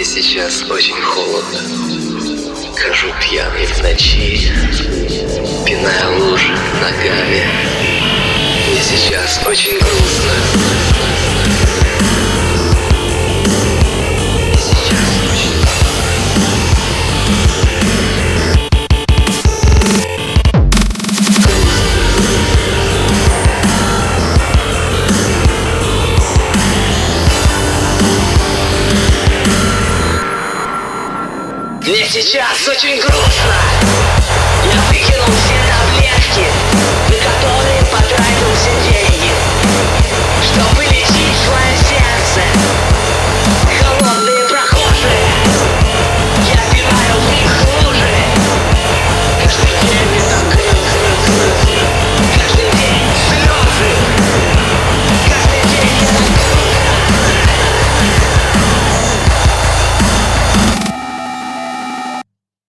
Сейчас очень холодно. Хожу пьяный в ночи, пиная лужи ногами. Мне сейчас очень грустно. Мне сейчас очень грустно. Я выкинул все таблетки, на которые потратил